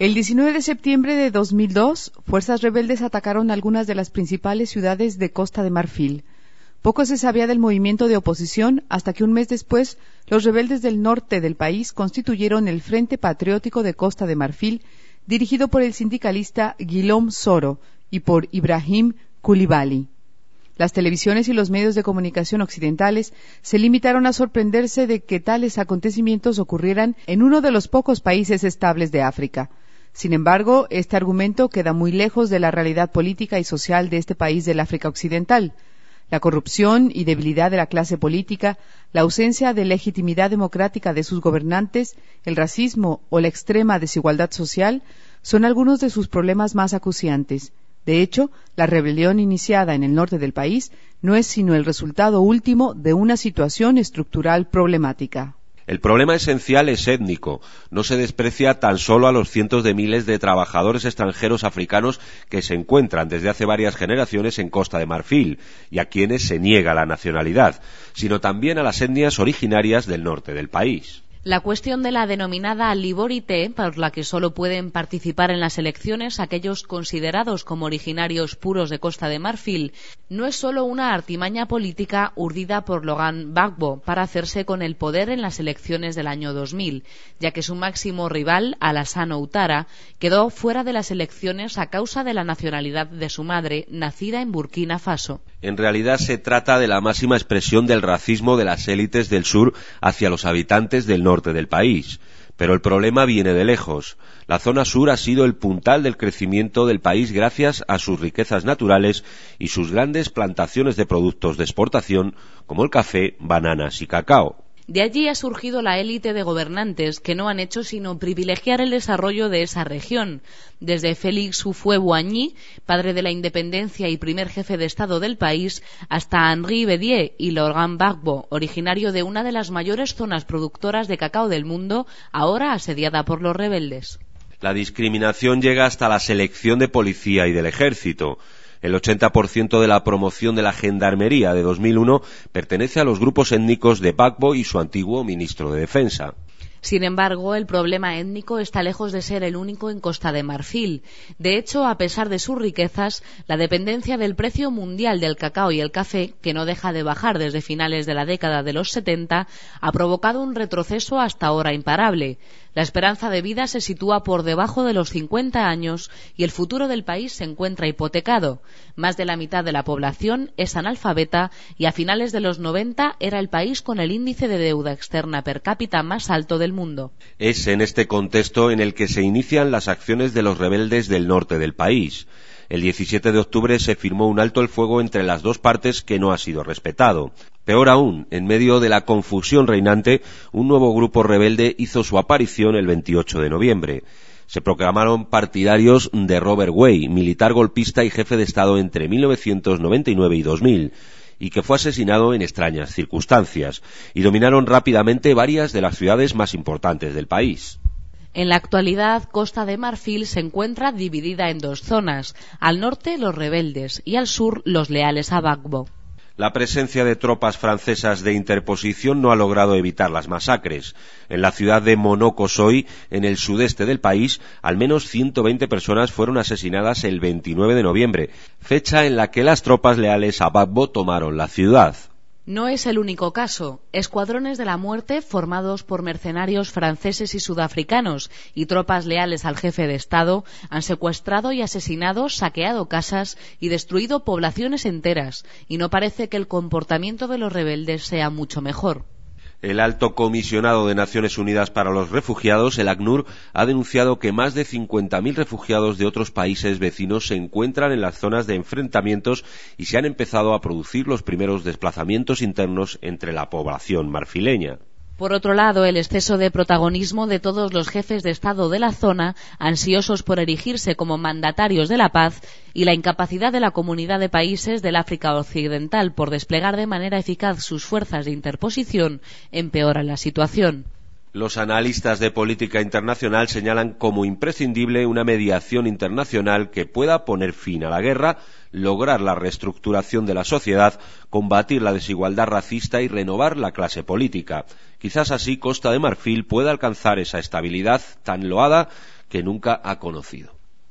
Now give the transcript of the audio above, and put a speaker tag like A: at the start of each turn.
A: El 19 de septiembre de 2002, fuerzas rebeldes atacaron algunas de las principales ciudades de Costa de Marfil. Poco se sabía del movimiento de oposición hasta que un mes después, los rebeldes del norte del país constituyeron el Frente Patriótico de Costa de Marfil, dirigido por el sindicalista Guillaume Soro y por Ibrahim Coulibaly. Las televisiones y los medios de comunicación occidentales se limitaron a sorprenderse de que tales acontecimientos ocurrieran en uno de los pocos países estables de África. Sin embargo, este argumento queda muy lejos de la realidad política y social de este país del África Occidental. La corrupción y debilidad de la clase política, la ausencia de legitimidad democrática de sus gobernantes, el racismo o la extrema desigualdad social son algunos de sus problemas más acuciantes. De hecho, la rebelión iniciada en el norte del país no es sino el resultado último de una situación estructural problemática.
B: El problema esencial es étnico. No se desprecia tan solo a los cientos de miles de trabajadores extranjeros africanos que se encuentran desde hace varias generaciones en Costa de Marfil y a quienes se niega la nacionalidad, sino también a las etnias originarias del norte del país.
C: La cuestión de la denominada liborité, por la que solo pueden participar en las elecciones aquellos considerados como originarios puros de Costa de Marfil, no es solo una artimaña política urdida por Laurent Gbagbo para hacerse con el poder en las elecciones del año 2000, ya que su máximo rival, Alassane Ouattara, quedó fuera de las elecciones a causa de la nacionalidad de su madre, nacida en Burkina Faso.
B: En realidad se trata de la máxima expresión del racismo de las élites del sur hacia los habitantes del norte del país. Pero el problema viene de lejos. La zona sur ha sido el puntal del crecimiento del país gracias a sus riquezas naturales y sus grandes plantaciones de productos de exportación como el café, bananas y cacao.
C: De allí ha surgido la élite de gobernantes que no han hecho sino privilegiar el desarrollo de esa región, desde Félix Houphouët-Boigny, padre de la independencia y primer jefe de Estado del país, hasta Henri Bédier y Laurent Gbagbo, originario de una de las mayores zonas productoras de cacao del mundo, ahora asediada por los rebeldes.
B: La discriminación llega hasta la selección de policía y del ejército. El 80% de la promoción de la Gendarmería de 2001 pertenece a los grupos étnicos de Gbagbo y su antiguo ministro de Defensa.
C: Sin embargo, el problema étnico está lejos de ser el único en Costa de Marfil. De hecho, a pesar de sus riquezas, la dependencia del precio mundial del cacao y el café, que no deja de bajar desde finales de la década de los 70, ha provocado un retroceso hasta ahora imparable. La esperanza de vida se sitúa por debajo de los 50 años y el futuro del país se encuentra hipotecado. Más de la mitad de la población es analfabeta y a finales de los 90 era el país con el índice de deuda externa per cápita más alto del mundo.
B: Es en este contexto en el que se inician las acciones de los rebeldes del norte del país. El 17 de octubre se firmó un alto el fuego entre las dos partes que no ha sido respetado. Peor aún, en medio de la confusión reinante, un nuevo grupo rebelde hizo su aparición el 28 de noviembre. Se proclamaron partidarios de Robert Way, militar golpista y jefe de Estado entre 1999 y 2000, y que fue asesinado en extrañas circunstancias, y dominaron rápidamente varias de las ciudades más importantes del país.
C: En la actualidad, Costa de Marfil se encuentra dividida en dos zonas, al norte los rebeldes y al sur los leales a Gbagbo.
B: La presencia de tropas francesas de interposición no ha logrado evitar las masacres. En la ciudad de Monoko-Soy, en el sudeste del país, al menos 120 personas fueron asesinadas el 29 de noviembre, fecha en la que las tropas leales a Gbagbo tomaron la ciudad.
C: No es el único caso. Escuadrones de la muerte formados por mercenarios franceses y sudafricanos y tropas leales al jefe de Estado han secuestrado y asesinado, saqueado casas y destruido poblaciones enteras, y no parece que el comportamiento de los rebeldes sea mucho mejor.
B: El alto comisionado de Naciones Unidas para los Refugiados, el ACNUR, ha denunciado que más de 50.000 refugiados de otros países vecinos se encuentran en las zonas de enfrentamientos y se han empezado a producir los primeros desplazamientos internos entre la población marfileña.
C: Por otro lado, el exceso de protagonismo de todos los jefes de Estado de la zona, ansiosos por erigirse como mandatarios de la paz, y la incapacidad de la Comunidad de Países del África Occidental por desplegar de manera eficaz sus fuerzas de interposición, empeoran la situación.
B: Los analistas de política internacional señalan como imprescindible una mediación internacional que pueda poner fin a la guerra, lograr la reestructuración de la sociedad, combatir la desigualdad racista y renovar la clase política. Quizás así Costa de Marfil pueda alcanzar esa estabilidad tan loada que nunca ha conocido.